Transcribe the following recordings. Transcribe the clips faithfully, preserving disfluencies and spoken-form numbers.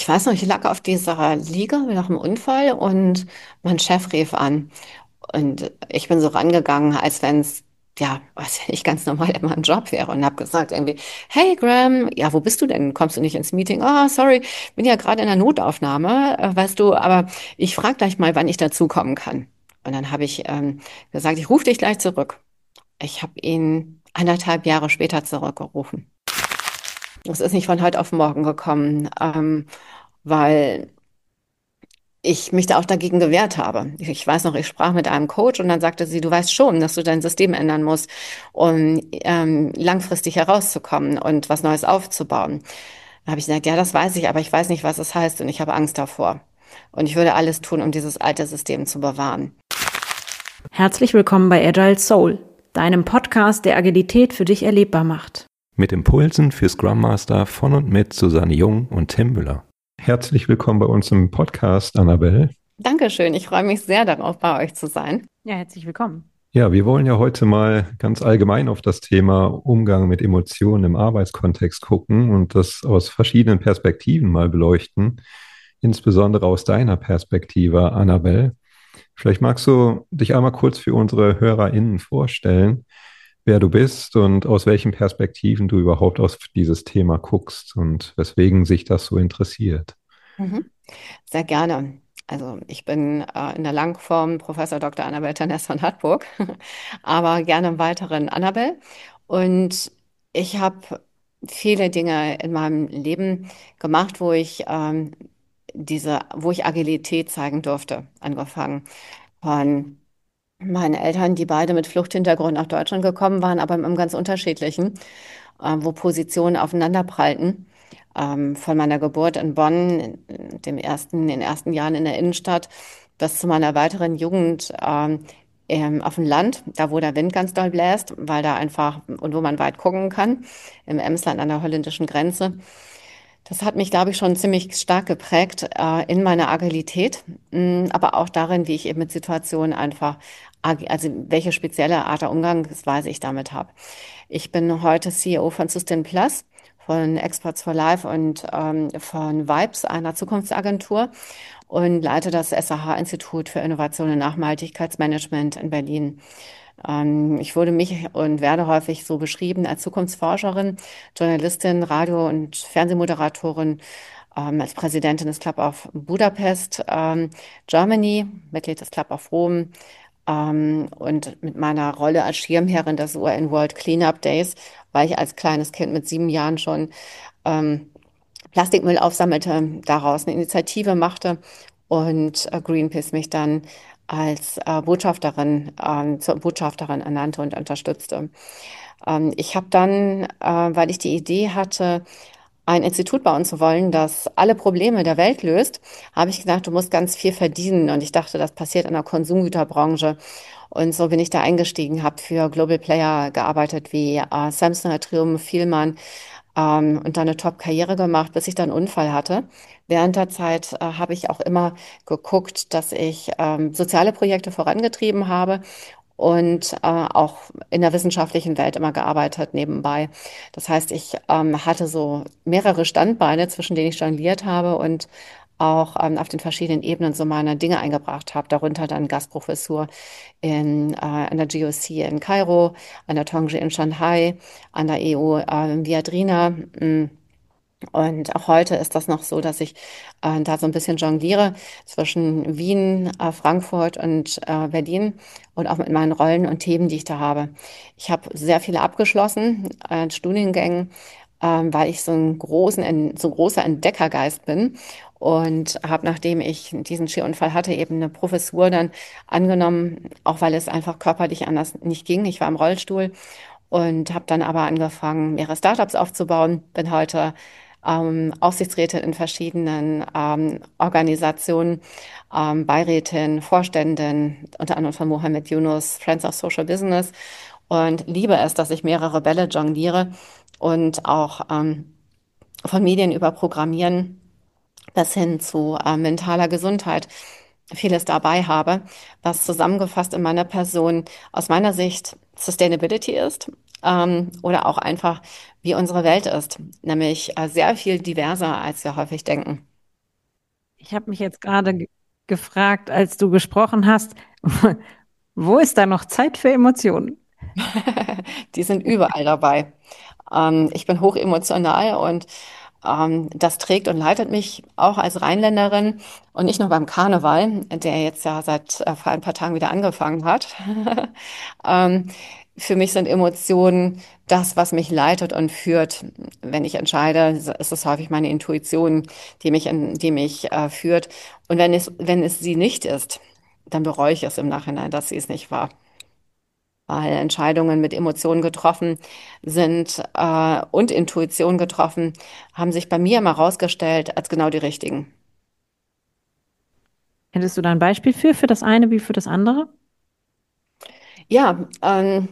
Ich weiß noch, ich lag auf dieser Liege nach dem Unfall und mein Chef rief an. Und ich bin so rangegangen, als wenn es, ja, was ich ganz normal in meinem Job wäre und habe gesagt irgendwie, hey Graham, ja, wo bist du denn? Kommst du nicht ins Meeting? Oh, sorry, bin ja gerade in der Notaufnahme, äh, weißt du, aber ich frage gleich mal, wann ich dazukommen kann. Und dann habe ich ähm, gesagt, ich rufe dich gleich zurück. Ich habe ihn anderthalb Jahre später zurückgerufen. Das ist nicht von heute auf morgen gekommen, ähm, weil ich mich da auch dagegen gewehrt habe. Ich weiß noch, ich sprach mit einem Coach und dann sagte sie, du weißt schon, dass du dein System ändern musst, um ähm, langfristig herauszukommen und was Neues aufzubauen. Da habe ich gesagt, ja, das weiß ich, aber ich weiß nicht, was es heißt und ich habe Angst davor. Und ich würde alles tun, um dieses alte System zu bewahren. Herzlich willkommen bei Agile Soul, deinem Podcast, der Agilität für dich erlebbar macht. Mit Impulsen für Scrum Master von und mit Susanne Jung und Tim Müller. Herzlich willkommen bei uns im Podcast, Annabelle. Dankeschön, ich freue mich sehr darauf, bei euch zu sein. Ja, herzlich willkommen. Ja, wir wollen ja heute mal ganz allgemein auf das Thema Umgang mit Emotionen im Arbeitskontext gucken und das aus verschiedenen Perspektiven mal beleuchten, insbesondere aus deiner Perspektive, Annabelle. Vielleicht magst du dich einmal kurz für unsere HörerInnen vorstellen, wer du bist und aus welchen Perspektiven du überhaupt auf dieses Thema guckst und weswegen sich das so interessiert. Mhm. Sehr gerne. Also ich bin äh, in der Langform Professor Doktor Annabel Terness von Hartburg, aber gerne im Weiteren Annabel. Und ich habe viele Dinge in meinem Leben gemacht, wo ich ähm, diese, wo ich Agilität zeigen durfte. Angefangen von meinen Eltern, die beide mit Fluchthintergrund nach Deutschland gekommen waren, aber im ganz unterschiedlichen, äh, wo Positionen aufeinanderprallten. Ähm, von meiner Geburt in Bonn, in dem ersten, in den ersten Jahren in der Innenstadt, bis zu meiner weiteren Jugend ähm, ähm, auf dem Land, da wo der Wind ganz doll bläst, weil da einfach und wo man weit gucken kann, im Emsland an der holländischen Grenze. Das hat mich, glaube ich, schon ziemlich stark geprägt äh, in meiner Agilität, mh, aber auch darin, wie ich eben mit Situationen einfach, agi- also welche spezielle Art der Umgangsweise ich damit habe. Ich bin heute C E O von Sustain Plus, von Experts for Life und ähm, von Vibes, einer Zukunftsagentur und leite das S A H-Institut für Innovation und Nachhaltigkeitsmanagement in Berlin. Ähm, ich wurde mich und werde häufig so beschrieben als Zukunftsforscherin, Journalistin, Radio- und Fernsehmoderatorin, ähm, als Präsidentin des Club of Budapest, ähm, Germany, Mitglied des Club of Rom, ähm, und mit meiner Rolle als Schirmherrin des U N World Cleanup Days, weil ich als kleines Kind mit sieben Jahren schon ähm, Plastikmüll aufsammelte, daraus eine Initiative machte und äh, Greenpeace mich dann als äh, Botschafterin, ähm, zur Botschafterin ernannte und unterstützte. Ähm, ich habe dann, äh, weil ich die Idee hatte, ein Institut bauen zu wollen, das alle Probleme der Welt löst, habe ich gedacht, du musst ganz viel verdienen. Und ich dachte, das passiert in der Konsumgüterbranche. Und so bin ich da eingestiegen, habe für Global Player gearbeitet wie äh, Samsung, Triumph, Vielmann, ähm, und dann eine Top-Karriere gemacht, bis ich dann einen Unfall hatte. Während der Zeit äh, habe ich auch immer geguckt, dass ich ähm, soziale Projekte vorangetrieben habe und äh, auch in der wissenschaftlichen Welt immer gearbeitet nebenbei. Das heißt, ich ähm, hatte so mehrere Standbeine, zwischen denen ich jongliert habe und auch ähm, auf den verschiedenen Ebenen so meine Dinge eingebracht habe, darunter dann Gastprofessur in, äh, an der G O C in Kairo, an der Tongji in Shanghai, an der E U äh, in Viadrina. mh, Und auch heute ist das noch so, dass ich äh, da so ein bisschen jongliere zwischen Wien, äh, Frankfurt und äh, Berlin und auch mit meinen Rollen und Themen, die ich da habe. Ich habe sehr viele abgeschlossen, äh, Studiengängen, ähm, weil ich so ein großen, en- so großer Entdeckergeist bin und habe, nachdem ich diesen Skiunfall hatte, eben eine Professur dann angenommen, auch weil es einfach körperlich anders nicht ging. Ich war im Rollstuhl und habe dann aber angefangen, mehrere Startups aufzubauen. Bin heute ähm, Aufsichtsrätin in verschiedenen ähm, Organisationen, ähm, Beirätin, Vorständin, unter anderem von Mohammed Yunus, Friends of Social Business und liebe es, dass ich mehrere Bälle jongliere und auch ähm, von Medien über Programmieren bis hin zu äh, mentaler Gesundheit vieles dabei habe, was zusammengefasst in meiner Person aus meiner Sicht Sustainability ist, ähm, oder auch einfach, wie unsere Welt ist, nämlich äh, sehr viel diverser, als wir häufig denken. Ich habe mich jetzt gerade ge- gefragt, als du gesprochen hast, wo ist da noch Zeit für Emotionen? Die sind überall dabei. Ähm, ich bin hochemotional und ähm, das trägt und leitet mich auch als Rheinländerin und nicht nur beim Karneval, der jetzt ja seit äh, vor ein paar Tagen wieder angefangen hat. ähm, für mich sind Emotionen das, was mich leitet und führt. Wenn ich entscheide, ist es häufig meine Intuition, die mich, in, die mich äh, führt. Und wenn es, wenn es sie nicht ist, dann bereue ich es im Nachhinein, dass sie es nicht war, weil Entscheidungen mit Emotionen getroffen sind äh, und Intuition getroffen, haben sich bei mir immer herausgestellt als genau die richtigen. Hättest du da ein Beispiel für, für das eine wie für das andere? Ja, ähm,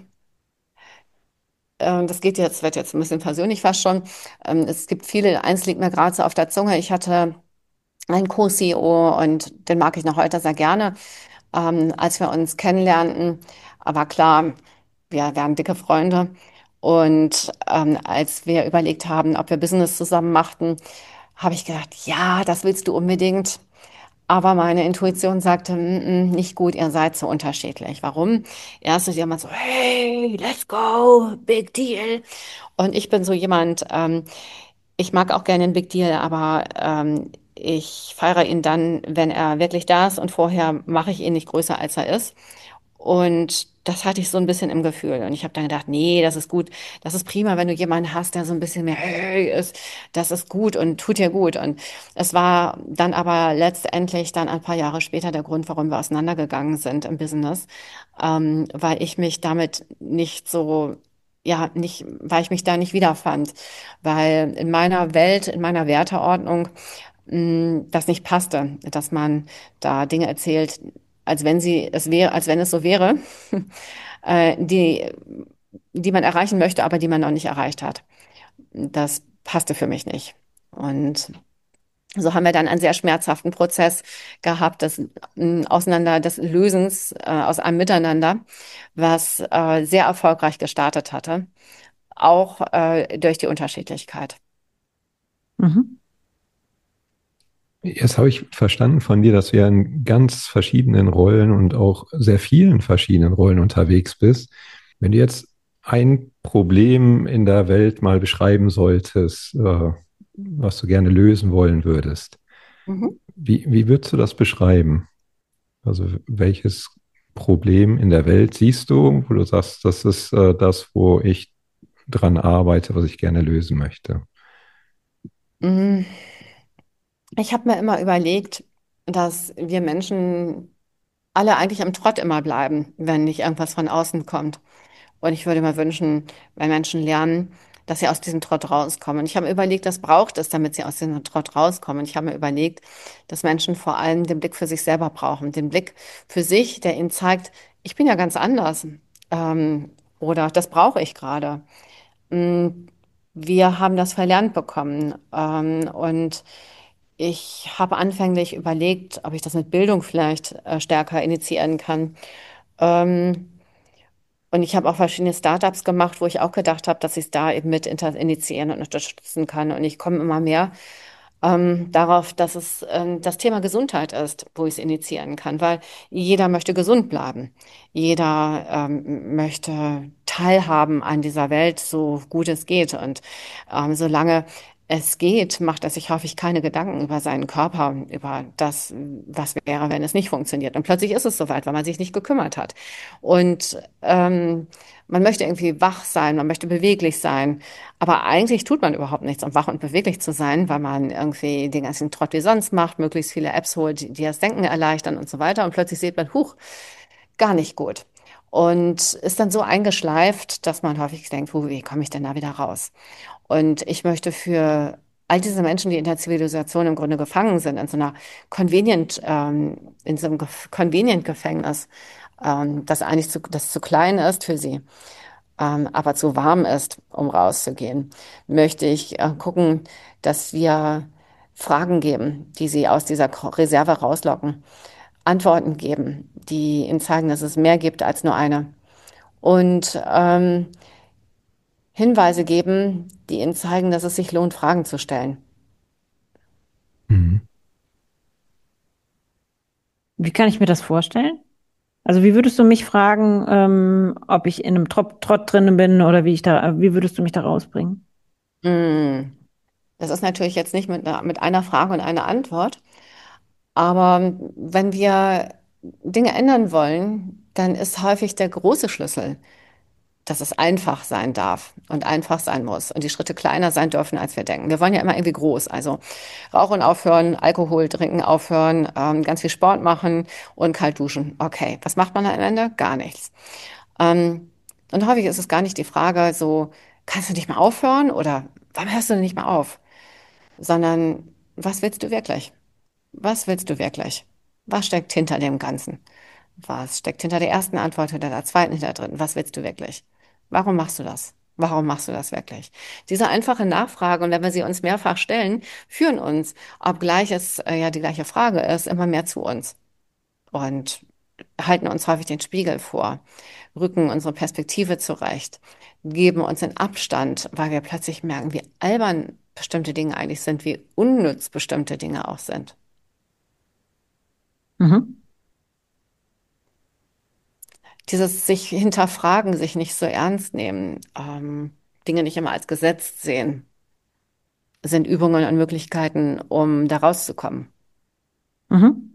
äh, das geht jetzt, wird jetzt ein bisschen persönlich fast schon. Ähm, es gibt viele, eins liegt mir gerade so auf der Zunge. Ich hatte einen Co-C E O und den mag ich noch heute sehr gerne. Ähm, als wir uns kennenlernten, aber klar, wir wären dicke Freunde. Und ähm, als wir überlegt haben, ob wir Business zusammen machten, habe ich gedacht, ja, das willst du unbedingt. Aber meine Intuition sagte, "Mm, mm, nicht gut, ihr seid so unterschiedlich. Warum? Erst ist jemand so, hey, let's go, big deal. Und ich bin so jemand, ähm, ich mag auch gerne einen Big Deal, aber ähm, ich feiere ihn dann, wenn er wirklich da ist und vorher mache ich ihn nicht größer, als er ist. Und das hatte ich so ein bisschen im Gefühl. Und ich habe dann gedacht, nee, das ist gut. Das ist prima, wenn du jemanden hast, der so ein bisschen mehr hey ist. Das ist gut und tut dir gut. Und es war dann aber letztendlich dann ein paar Jahre später der Grund, warum wir auseinandergegangen sind im Business, ähm, weil ich mich damit nicht so, ja, nicht, weil ich mich da nicht wiederfand, weil in meiner Welt, in meiner Werteordnung mh, das nicht passte, dass man da Dinge erzählt, als wenn sie es wäre, als wenn es so wäre, äh, die, die man erreichen möchte, aber die man noch nicht erreicht hat. Das passte für mich nicht. Und so haben wir dann einen sehr schmerzhaften Prozess gehabt, des mm, Auseinander, des Lösens äh, aus einem Miteinander, was äh, sehr erfolgreich gestartet hatte, auch äh, durch die Unterschiedlichkeit. Mhm. Jetzt habe ich verstanden von dir, dass du ja in ganz verschiedenen Rollen und auch sehr vielen verschiedenen Rollen unterwegs bist. Wenn du jetzt ein Problem in der Welt mal beschreiben solltest, äh, was du gerne lösen wollen würdest, Mhm. wie, wie würdest du das beschreiben? Also welches Problem in der Welt siehst du, wo du sagst, das ist äh, das, wo ich dran arbeite, was ich gerne lösen möchte? Mm, Ich habe mir immer überlegt, dass wir Menschen alle eigentlich im Trott immer bleiben, wenn nicht irgendwas von außen kommt. Und ich würde mir wünschen, wenn Menschen lernen, dass sie aus diesem Trott rauskommen. Ich habe mir überlegt, was braucht es, damit sie aus diesem Trott rauskommen. Ich habe mir überlegt, dass Menschen vor allem den Blick für sich selber brauchen, den Blick für sich, der ihnen zeigt, ich bin ja ganz anders. Ähm, oder das brauche ich gerade. Mm, Wir haben das verlernt bekommen. Ähm, und ich habe anfänglich überlegt, ob ich das mit Bildung vielleicht äh, stärker initiieren kann. Ähm, und ich habe auch verschiedene Startups gemacht, wo ich auch gedacht habe, dass ich es da eben mit inter- initiieren und unterstützen kann. Und ich komme immer mehr ähm, darauf, dass es ähm, das Thema Gesundheit ist, wo ich es initiieren kann, weil jeder möchte gesund bleiben. Jeder ähm, möchte teilhaben an dieser Welt, so gut es geht. Und ähm, solange es geht, macht er sich häufig keine Gedanken über seinen Körper, über das, was wäre, wenn es nicht funktioniert. Und plötzlich ist es soweit, weil man sich nicht gekümmert hat. Und ähm, man möchte irgendwie wach sein, man möchte beweglich sein. Aber eigentlich tut man überhaupt nichts, um wach und beweglich zu sein, weil man irgendwie den ganzen Trott wie sonst macht, möglichst viele Apps holt, die, die das Denken erleichtern und so weiter. Und plötzlich sieht man, huch, gar nicht gut. Und ist dann so eingeschleift, dass man häufig denkt, hu, wie komme ich denn da wieder raus? Und ich möchte für all diese Menschen, die in der Zivilisation im Grunde gefangen sind, in so einer Convenient, ähm, in so einem Gef- Convenient-Gefängnis, ähm, das eigentlich zu, das zu klein ist für sie, ähm, aber zu warm ist, um rauszugehen, möchte ich äh, gucken, dass wir Fragen geben, die sie aus dieser Ko- Reserve rauslocken, Antworten geben, die ihnen zeigen, dass es mehr gibt als nur eine. Und ähm, Hinweise geben, die ihnen zeigen, dass es sich lohnt, Fragen zu stellen. Mhm. Wie kann ich mir das vorstellen? Also wie würdest du mich fragen, ähm, ob ich in einem Trott, Trott drin bin oder wie ich da, wie würdest du mich da rausbringen? Mm. Das ist natürlich jetzt nicht mit einer, mit einer Frage und einer Antwort, aber wenn wir Dinge ändern wollen, dann ist häufig der große Schlüssel, dass es einfach sein darf und einfach sein muss und die Schritte kleiner sein dürfen, als wir denken. Wir wollen ja immer irgendwie groß, also Rauchen aufhören, Alkohol trinken aufhören, ähm, ganz viel Sport machen und kalt duschen. Okay, was macht man am Ende? Gar nichts. Ähm, und häufig ist es gar nicht die Frage so, kannst du nicht mal aufhören oder warum hörst du denn nicht mal auf? Sondern was willst du wirklich? Was willst du wirklich? Was steckt hinter dem Ganzen? Was steckt hinter der ersten Antwort, hinter der zweiten, hinter der dritten? Was willst du wirklich? Warum machst du das? Warum machst du das wirklich? Diese einfache Nachfrage, und wenn wir sie uns mehrfach stellen, führen uns, obgleich es äh, ja die gleiche Frage ist, immer mehr zu uns und halten uns häufig den Spiegel vor, rücken unsere Perspektive zurecht, geben uns den Abstand, weil wir plötzlich merken, wie albern bestimmte Dinge eigentlich sind, wie unnütz bestimmte Dinge auch sind. Mhm. Dieses sich hinterfragen, sich nicht so ernst nehmen, ähm, Dinge nicht immer als gesetzt sehen, sind Übungen und Möglichkeiten, um da rauszukommen. Mhm.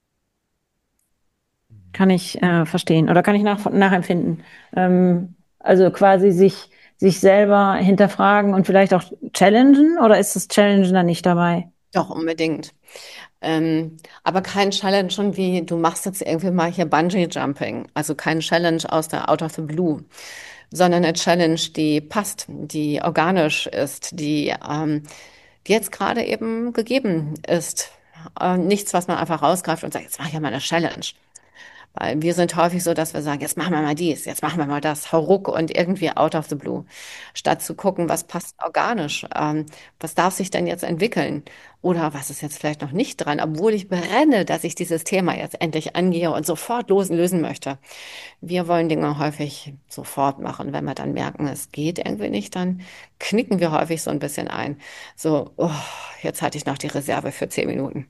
Kann ich äh, verstehen oder kann ich nach, nachempfinden. Ähm, also quasi sich, sich selber hinterfragen und vielleicht auch challengen oder ist das Challengen dann nicht dabei? Doch, unbedingt. Ähm, aber kein Challenge schon wie, du machst jetzt irgendwie mal hier Bungee Jumping. Also kein Challenge aus der Out of the Blue, sondern eine Challenge, die passt, die organisch ist, die, ähm, die jetzt gerade eben gegeben ist. Äh, nichts, was man einfach rausgreift und sagt, jetzt mache ich ja mal eine Challenge. Weil wir sind häufig so, dass wir sagen, jetzt machen wir mal dies, jetzt machen wir mal das, hauruck und irgendwie out of the blue. Statt zu gucken, was passt organisch, ähm, was darf sich denn jetzt entwickeln? Oder was ist jetzt vielleicht noch nicht dran, obwohl ich brenne, dass ich dieses Thema jetzt endlich angehe und sofort losen, lösen möchte. Wir wollen Dinge häufig sofort machen. Wenn wir dann merken, es geht irgendwie nicht, dann knicken wir häufig so ein bisschen ein. So, oh, jetzt hatte ich noch die Reserve für zehn Minuten.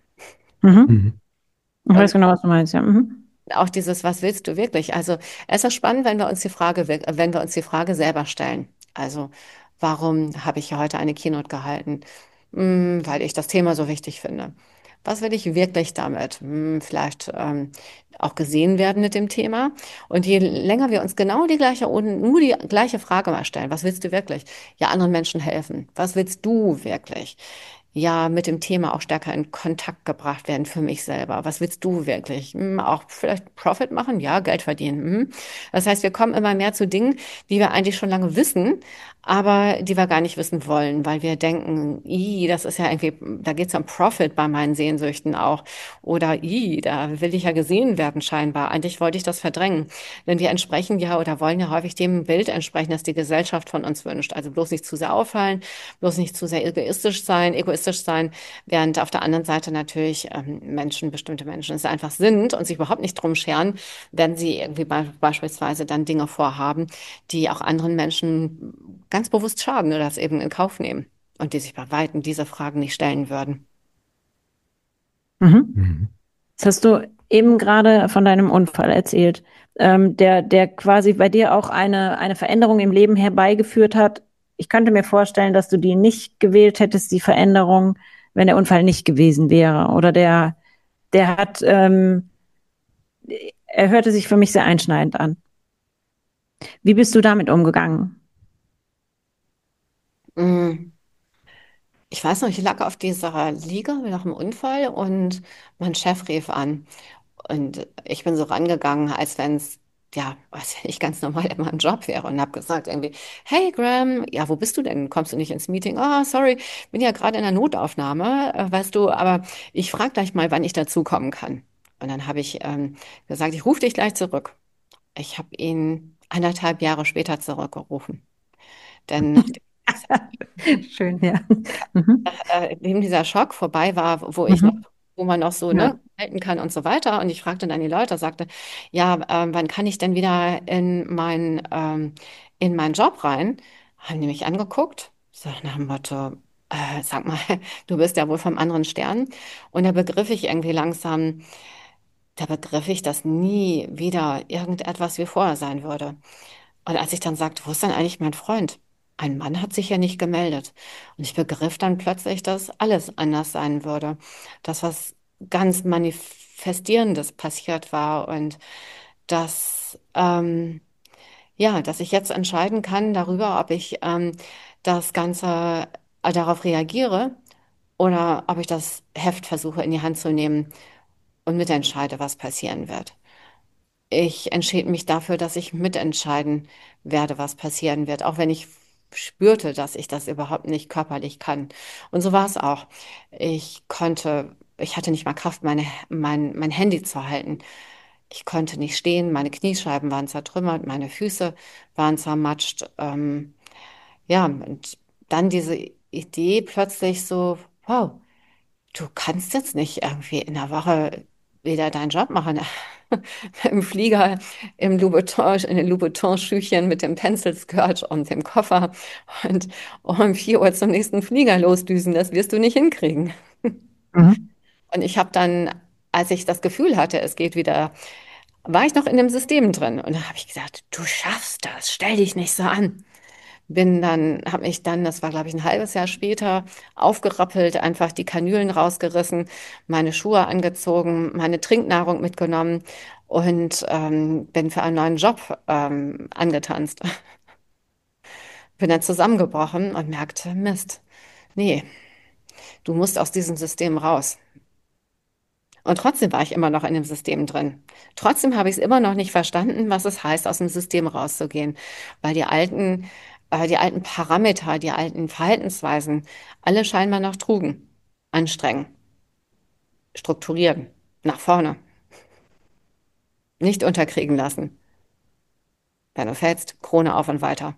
Mhm. Mhm. Ich weiß Und genau, was du meinst, ja. Mhm. auch dieses, was willst du wirklich? Also, es ist spannend, wenn wir uns die Frage, wir- wenn wir uns die Frage selber stellen. Also, warum habe ich heute eine Keynote gehalten? Hm, weil ich das Thema so wichtig finde. Was will ich wirklich damit? Hm, vielleicht ähm, auch gesehen werden mit dem Thema. Und je länger wir uns genau die gleiche, nur die gleiche Frage mal stellen, was willst du wirklich? Ja, anderen Menschen helfen. Was willst du wirklich? Ja, mit dem Thema auch stärker in Kontakt gebracht werden für mich selber. Was willst du wirklich? Hm, auch vielleicht Profit machen? Ja, Geld verdienen. Hm. Das heißt, wir kommen immer mehr zu Dingen, die wir eigentlich schon lange wissen, aber die wir gar nicht wissen wollen, weil wir denken, i, das ist ja irgendwie, da geht es um Profit bei meinen Sehnsüchten auch. Oder i, da will ich ja gesehen werden scheinbar. Eigentlich wollte ich das verdrängen. Denn wir entsprechen ja oder wollen ja häufig dem Bild entsprechen, das die Gesellschaft von uns wünscht. Also bloß nicht zu sehr auffallen, bloß nicht zu sehr egoistisch sein, egoistisch sein, während auf der anderen Seite natürlich ähm, Menschen, bestimmte Menschen es einfach sind und sich überhaupt nicht drum scheren, wenn sie irgendwie be beispielsweise dann Dinge vorhaben, die auch anderen Menschen ganz bewusst schaden oder das eben in Kauf nehmen und die sich bei Weitem diese Fragen nicht stellen würden. Mhm. Mhm. Das hast du eben gerade von deinem Unfall erzählt, ähm, der, der quasi bei dir auch eine, eine Veränderung im Leben herbeigeführt hat. Ich könnte mir vorstellen, dass du die nicht gewählt hättest, die Veränderung, wenn der Unfall nicht gewesen wäre. Oder der, der hat, ähm, er hörte sich für mich sehr einschneidend an. Wie bist du damit umgegangen? Mm. Ich weiß noch, ich lag auf dieser Liege nach dem Unfall und mein Chef rief an. Und ich bin so rangegangen, als wenn es, ja, weiß ich nicht, ganz normal immer ein Job wäre und habe gesagt irgendwie, hey Graham, ja, wo bist du denn? Kommst du nicht ins Meeting? Ah, sorry, bin ja gerade in der Notaufnahme, äh, weißt du, aber ich frage gleich mal, wann ich dazukommen kann. Und dann habe ich ähm, gesagt, ich rufe dich gleich zurück. Ich habe ihn anderthalb Jahre später zurückgerufen. Denn nachdem Schön, ja. Mhm. äh, eben dieser Schock vorbei war, wo ich noch, Mhm. wo man noch so, Ja. ne, halten kann und so weiter. Und ich fragte dann die Leute, sagte, ja, ähm, wann kann ich denn wieder in mein, ähm, in meinen Job rein? Haben die mich angeguckt, so nach dem Motto, äh, sag mal, du bist ja wohl vom anderen Stern. Und da begriff ich irgendwie langsam, da begriff ich, dass nie wieder irgendetwas wie vorher sein würde. Und als ich dann sagte, wo ist denn eigentlich mein Freund? Ein Mann hat sich ja nicht gemeldet. Und ich begriff dann plötzlich, dass alles anders sein würde. Dass was ganz Manifestierendes passiert war und dass, ähm, ja, dass ich jetzt entscheiden kann darüber, ob ich ähm, das Ganze äh, darauf reagiere oder ob ich das Heft versuche in die Hand zu nehmen und mitentscheide, was passieren wird. Ich entschied mich dafür, dass ich mitentscheiden werde, was passieren wird, auch wenn ich spürte, dass ich das überhaupt nicht körperlich kann. Und so war es auch. Ich konnte, ich hatte nicht mal Kraft, meine, mein, mein Handy zu halten. Ich konnte nicht stehen, meine Kniescheiben waren zertrümmert, meine Füße waren zermatscht. Ähm, ja, und dann diese Idee plötzlich so, wow, du kannst jetzt nicht irgendwie in der Woche wieder deinen Job machen. Im Flieger, im Louboutin, in den Louboutin-Schüchen mit dem Pencil-Skirt und dem Koffer und um vier Uhr zum nächsten Flieger losdüsen. Das wirst du nicht hinkriegen. Mhm. Und ich habe dann, als ich das Gefühl hatte, es geht wieder, war ich noch in dem System drin. Und da habe ich gesagt, du schaffst das, stell dich nicht so an. Bin dann, habe mich dann, das war glaube ich ein halbes Jahr später, aufgerappelt, einfach die Kanülen rausgerissen, meine Schuhe angezogen, meine Trinknahrung mitgenommen und ähm, bin für einen neuen Job ähm, angetanzt. Bin dann zusammengebrochen und merkte, Mist, nee, du musst aus diesem System raus. Und trotzdem war ich immer noch in dem System drin. Trotzdem habe ich es immer noch nicht verstanden, was es heißt, aus dem System rauszugehen, weil die alten, äh, die alten Parameter, die alten Verhaltensweisen alle scheinbar noch trugen. Anstrengen, strukturieren, nach vorne, nicht unterkriegen lassen. Wenn du fällst, Krone auf und weiter.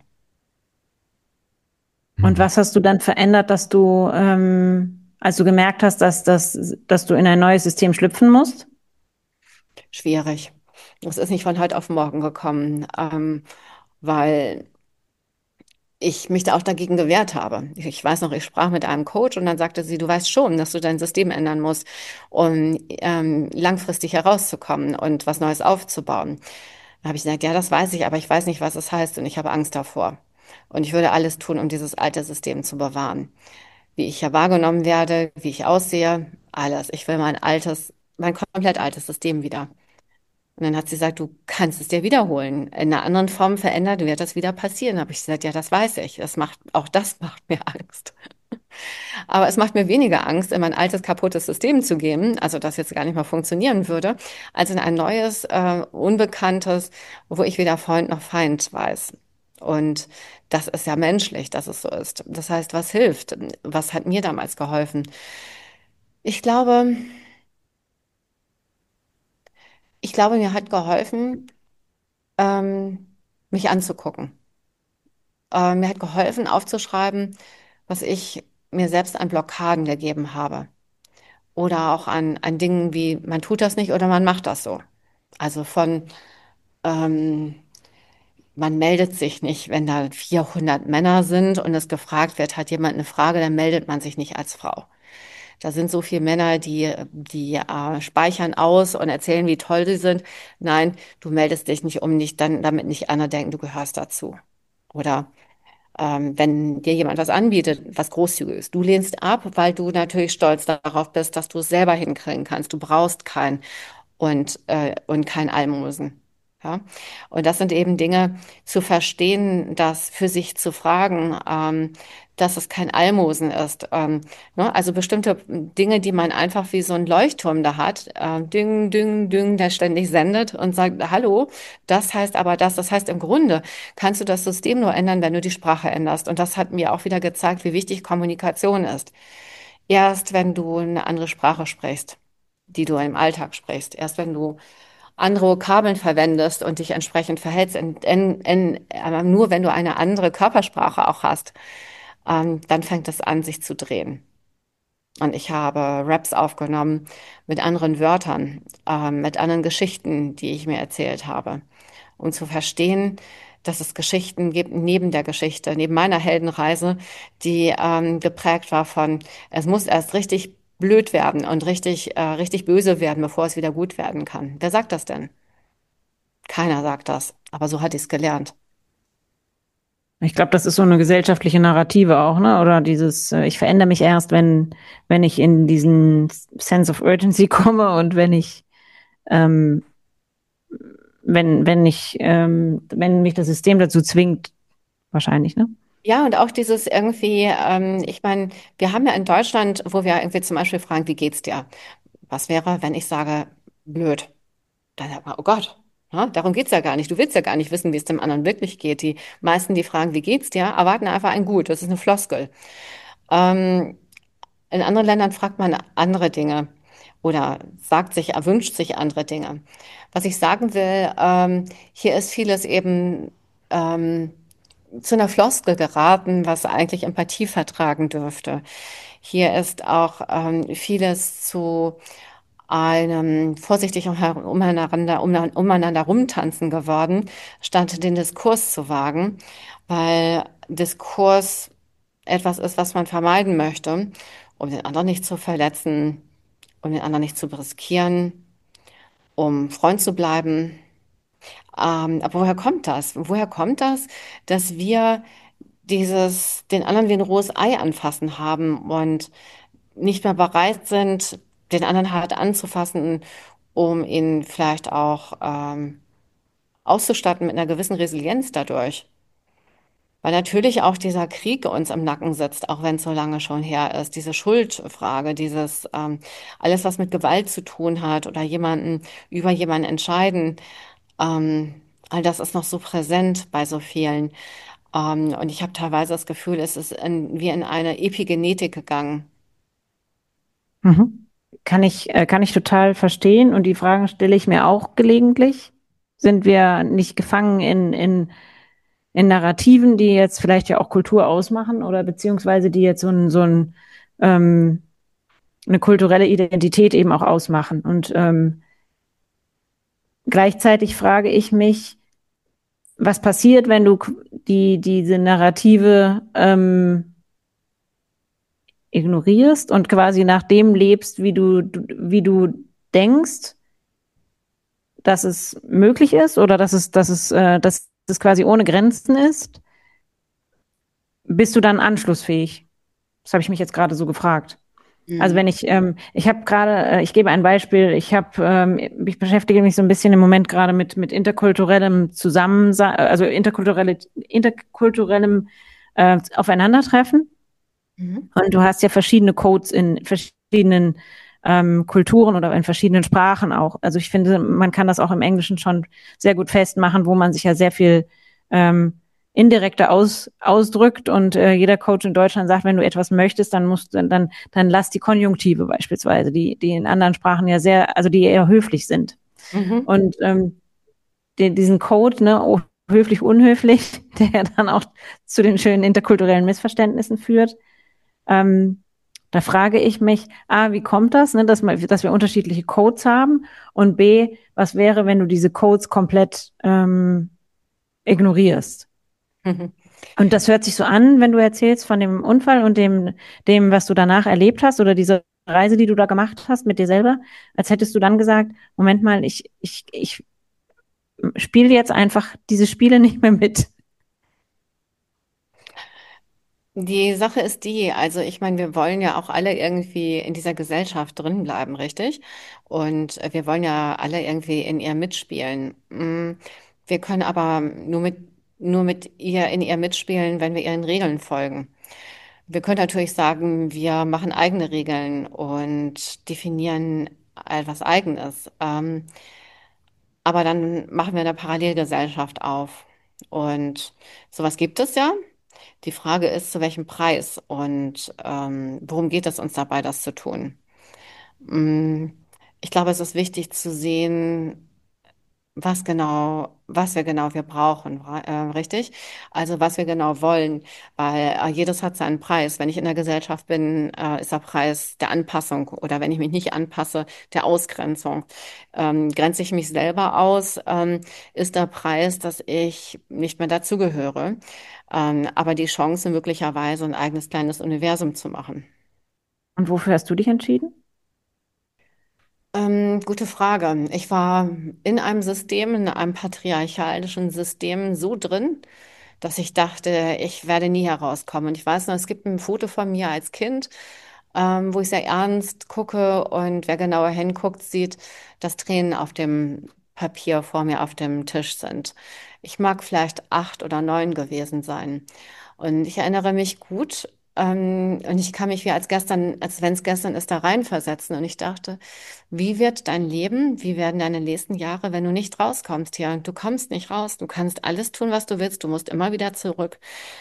Und Hm. was hast du dann verändert, dass du, ähm, als du gemerkt hast, dass, dass, dass du in ein neues System schlüpfen musst? Schwierig. Das ist nicht von heute auf morgen gekommen, ähm, weil ich mich da auch dagegen gewehrt habe. Ich weiß noch, ich sprach mit einem Coach und dann sagte sie, du weißt schon, dass du dein System ändern musst, um ähm, langfristig herauszukommen und was Neues aufzubauen. Da habe ich gesagt, ja, das weiß ich, aber ich weiß nicht, was es heißt und ich habe Angst davor. Und ich würde alles tun, um dieses alte System zu bewahren. Wie ich ja wahrgenommen werde, wie ich aussehe, alles. Ich will mein altes, mein komplett altes System wieder. Und dann hat sie gesagt, du kannst es dir wiederholen. In einer anderen Form verändert wird das wieder passieren. Habe ich gesagt, ja, das weiß ich. Das macht, auch das macht mir Angst. Aber es macht mir weniger Angst, in mein altes kaputtes System zu gehen, also das jetzt gar nicht mehr funktionieren würde, als in ein neues, äh, unbekanntes, wo ich weder Freund noch Feind weiß. Und das ist ja menschlich, dass es so ist. Das heißt, was hilft? Was hat mir damals geholfen? Ich glaube, ich glaube, mir hat geholfen, ähm, mich anzugucken. Äh, mir hat geholfen, aufzuschreiben, was ich mir selbst an Blockaden gegeben habe. Oder auch an, an Dingen wie, man tut das nicht oder man macht das so. Also von, ähm, man meldet sich nicht, wenn da vierhundert Männer sind und es gefragt wird, hat jemand eine Frage, dann meldet man sich nicht als Frau. Da sind so viele Männer, die, die äh, speichern aus und erzählen, wie toll sie sind. Nein, du meldest dich nicht, um nicht dann, damit nicht andere denken, du gehörst dazu. Oder ähm, wenn dir jemand was anbietet, was Großzügiges, du lehnst ab, weil du natürlich stolz darauf bist, dass du es selber hinkriegen kannst. Du brauchst keinen und, äh, und kein Almosen. Ja? Und das sind eben Dinge zu verstehen, das für sich zu fragen, ähm, dass es kein Almosen ist. Ähm, ne? Also bestimmte Dinge, die man einfach wie so ein Leuchtturm da hat, äh, ding, ding, ding, der ständig sendet und sagt, hallo, das heißt aber das. Das heißt, im Grunde kannst du das System nur ändern, wenn du die Sprache änderst. Und das hat mir auch wieder gezeigt, wie wichtig Kommunikation ist. Erst wenn du eine andere Sprache sprichst, die du im Alltag sprichst, erst wenn du andere Vokabeln verwendest und dich entsprechend verhältst, in, in, in, aber nur wenn du eine andere Körpersprache auch hast, ähm, dann fängt es an, sich zu drehen. Und ich habe Raps aufgenommen mit anderen Wörtern, ähm, mit anderen Geschichten, die ich mir erzählt habe, um zu verstehen, dass es Geschichten gibt neben der Geschichte, neben meiner Heldenreise, die ähm, geprägt war von, es muss erst richtig blöd werden und richtig, äh, richtig böse werden, bevor es wieder gut werden kann. Wer sagt das denn? Keiner sagt das, aber so hat ich es gelernt. Ich glaube, das ist so eine gesellschaftliche Narrative auch, ne? Oder dieses, äh, ich verändere mich erst, wenn, wenn ich in diesen Sense of Urgency komme und wenn ich, ähm, wenn, wenn ich, ähm, wenn mich das System dazu zwingt, wahrscheinlich, ne? Ja, und auch dieses irgendwie, ähm, ich meine, wir haben ja in Deutschland, wo wir irgendwie zum Beispiel fragen, wie geht's dir? Was wäre, wenn ich sage, blöd? Dann sagt man, oh Gott, ne, darum geht's ja gar nicht. Du willst ja gar nicht wissen, wie es dem anderen wirklich geht. Die meisten, die fragen, wie geht's dir, erwarten einfach ein Gut. Das ist eine Floskel. Ähm, in anderen Ländern fragt man andere Dinge oder sagt sich, erwünscht sich andere Dinge. Was ich sagen will, ähm, hier ist vieles eben ähm, zu einer Floskel geraten, was eigentlich Empathie vertragen dürfte. Hier ist auch ähm, vieles zu einem vorsichtig umeinander, umeinander rumtanzen geworden, statt den Diskurs zu wagen, weil Diskurs etwas ist, was man vermeiden möchte, um den anderen nicht zu verletzen, um den anderen nicht zu riskieren, um Freund zu bleiben. Ähm, aber woher kommt das? Woher kommt das, dass wir dieses den anderen wie ein rohes Ei anfassen haben und nicht mehr bereit sind, den anderen hart anzufassen, um ihn vielleicht auch ähm, auszustatten mit einer gewissen Resilienz dadurch? Weil natürlich auch dieser Krieg uns im Nacken sitzt, auch wenn es so lange schon her ist. Diese Schuldfrage, dieses ähm, alles, was mit Gewalt zu tun hat oder jemanden über jemanden entscheiden, ähm, all das ist noch so präsent bei so vielen. Ähm, und ich habe teilweise das Gefühl, es ist in, wie in eine Epigenetik gegangen. Mhm. Kann ich, äh, kann ich total verstehen und die Fragen stelle ich mir auch gelegentlich. Sind wir nicht gefangen in, in, in Narrativen, die jetzt vielleicht ja auch Kultur ausmachen oder beziehungsweise die jetzt so ein, so ein, ähm, eine kulturelle Identität eben auch ausmachen? Und ähm, gleichzeitig frage ich mich, was passiert, wenn du die, diese Narrative ähm, ignorierst und quasi nach dem lebst, wie du, wie du denkst, dass es möglich ist oder dass es, dass es, äh, dass es quasi ohne Grenzen ist, bist du dann anschlussfähig? Das habe ich mich jetzt gerade so gefragt. Also Mhm. wenn ich, ähm, ich habe gerade, äh, ich gebe ein Beispiel, ich habe, ähm, ich beschäftige mich so ein bisschen im Moment gerade mit mit interkulturellem Zusammensein, also interkulturelle, interkulturellem äh, Aufeinandertreffen. Mhm. Und du hast ja verschiedene Codes in verschiedenen ähm, Kulturen oder in verschiedenen Sprachen auch. Also ich finde, man kann das auch im Englischen schon sehr gut festmachen, wo man sich ja sehr viel ähm, indirekter aus, ausdrückt und äh, jeder Coach in Deutschland sagt, wenn du etwas möchtest, dann musst du, dann, dann lass die Konjunktive beispielsweise, die, die in anderen Sprachen ja sehr, also die eher höflich sind. Mhm. Und ähm, den, diesen Code, ne, oh, höflich, unhöflich, der dann auch zu den schönen interkulturellen Missverständnissen führt. Ähm, da frage ich mich, A, wie kommt das, ne, dass, man, dass wir unterschiedliche Codes haben? Und B, was wäre, wenn du diese Codes komplett ähm, ignorierst? Mhm. Und das hört sich so an, wenn du erzählst von dem Unfall und dem, dem, was du danach erlebt hast oder diese Reise, die du da gemacht hast mit dir selber, als hättest du dann gesagt, Moment mal, ich, ich, ich spiele jetzt einfach diese Spiele nicht mehr mit. Die Sache ist die, also ich meine, wir wollen ja auch alle irgendwie in dieser Gesellschaft drin bleiben, richtig? Und äh, wir wollen ja alle irgendwie in ihr mitspielen. Mm, Wir können aber nur mit, nur mit ihr in ihr mitspielen, wenn wir ihren Regeln folgen. Wir können natürlich sagen, wir machen eigene Regeln und definieren etwas Eigenes. Ähm, aber dann machen wir eine Parallelgesellschaft auf. Und sowas gibt es ja. Die Frage ist, zu welchem Preis und ähm, worum geht es uns dabei, das zu tun? Mm, Ich glaube, es ist wichtig zu sehen, was genau, was wir genau wir brauchen, äh, richtig? Also was wir genau wollen, weil äh, jedes hat seinen Preis. Wenn ich in der Gesellschaft bin, äh, ist der Preis der Anpassung oder wenn ich mich nicht anpasse, der Ausgrenzung. Ähm, grenze ich mich selber aus, ähm, ist der Preis, dass ich nicht mehr dazugehöre, ähm, aber die Chance möglicherweise ein eigenes kleines Universum zu machen. Und wofür hast du dich entschieden? Ähm, gute Frage. Ich war in einem System, in einem patriarchalischen System so drin, dass ich dachte, ich werde nie herauskommen. Und ich weiß noch, es gibt ein Foto von mir als Kind, ähm, wo ich sehr ernst gucke und wer genauer hinguckt, sieht, dass Tränen auf dem Papier vor mir auf dem Tisch sind. Ich mag vielleicht acht oder neun gewesen sein. Und ich erinnere mich gut, ähm, und ich kann mich wie als gestern, als wenn es gestern ist, da reinversetzen. Und ich dachte, wie wird dein Leben, wie werden deine nächsten Jahre, wenn du nicht rauskommst hier? Du kommst nicht raus. Du kannst alles tun, was du willst. Du musst immer wieder zurück.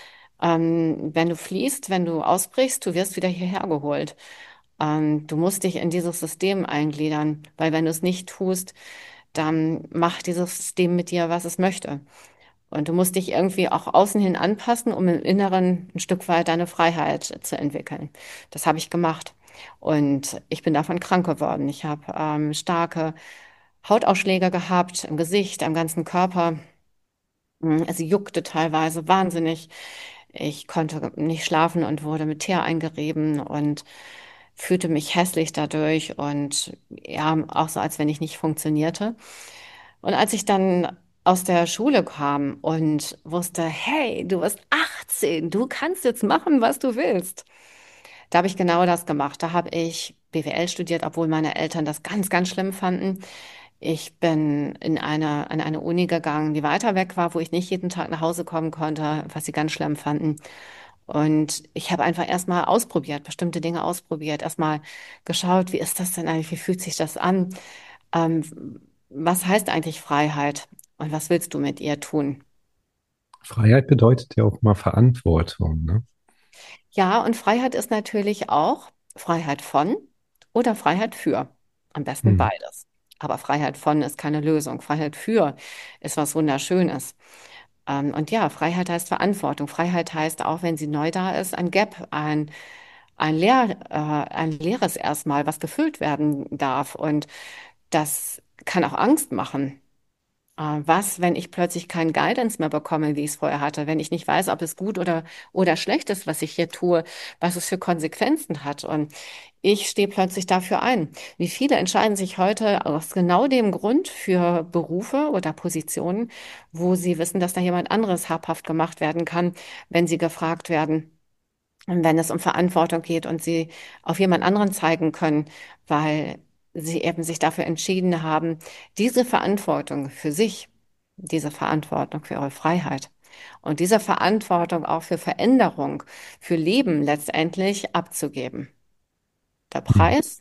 Ähm, wenn du fliehst, wenn du ausbrichst, du wirst wieder hierher geholt. Ähm, du musst dich in dieses System eingliedern, weil wenn du es nicht tust, dann macht dieses System mit dir, was es möchte. Und du musst dich irgendwie auch außen hin anpassen, um im Inneren ein Stück weit deine Freiheit zu entwickeln. Das habe ich gemacht. Und ich bin davon krank geworden. Ich habe ähm, starke Hautausschläge gehabt im Gesicht, am ganzen Körper. Mm, Es juckte teilweise wahnsinnig. Ich konnte nicht schlafen und wurde mit Teer eingerieben und fühlte mich hässlich dadurch und ja, auch so, als wenn ich nicht funktionierte. Und als ich dann aus der Schule kam und wusste, hey, du bist achtzehn, du kannst jetzt machen, was du willst. Da habe ich genau das gemacht. Da habe ich B W L studiert, obwohl meine Eltern das ganz, ganz schlimm fanden. Ich bin in eine, an eine Uni gegangen, die weiter weg war, wo ich nicht jeden Tag nach Hause kommen konnte, was sie ganz schlimm fanden. Und ich habe einfach erstmal ausprobiert, bestimmte Dinge ausprobiert, erstmal geschaut, wie ist das denn eigentlich, wie fühlt sich das an? Ähm, Was heißt eigentlich Freiheit und was willst du mit ihr tun? Freiheit bedeutet ja auch mal Verantwortung, ne? Ja, und Freiheit ist natürlich auch Freiheit von oder Freiheit für. Am besten Hm. beides. Aber Freiheit von ist keine Lösung. Freiheit für ist was Wunderschönes. Ähm, und ja, Freiheit heißt Verantwortung. Freiheit heißt auch, wenn sie neu da ist, ein Gap, ein, ein Leer, äh, ein Leeres erstmal, was gefüllt werden darf. Und das kann auch Angst machen. Äh, Was, wenn ich plötzlich kein Guidance mehr bekomme, wie ich es vorher hatte, wenn ich nicht weiß, ob es gut oder, oder schlecht ist, was ich hier tue, was es für Konsequenzen hat. Und ich stehe plötzlich dafür ein. Wie viele entscheiden sich heute aus genau dem Grund für Berufe oder Positionen, wo sie wissen, dass da jemand anderes habhaft gemacht werden kann, wenn sie gefragt werden. Und wenn es um Verantwortung geht und sie auf jemand anderen zeigen können, weil sie eben sich dafür entschieden haben, diese Verantwortung für sich, diese Verantwortung für ihre Freiheit und diese Verantwortung auch für Veränderung, für Leben letztendlich abzugeben. Der Hm. Preis,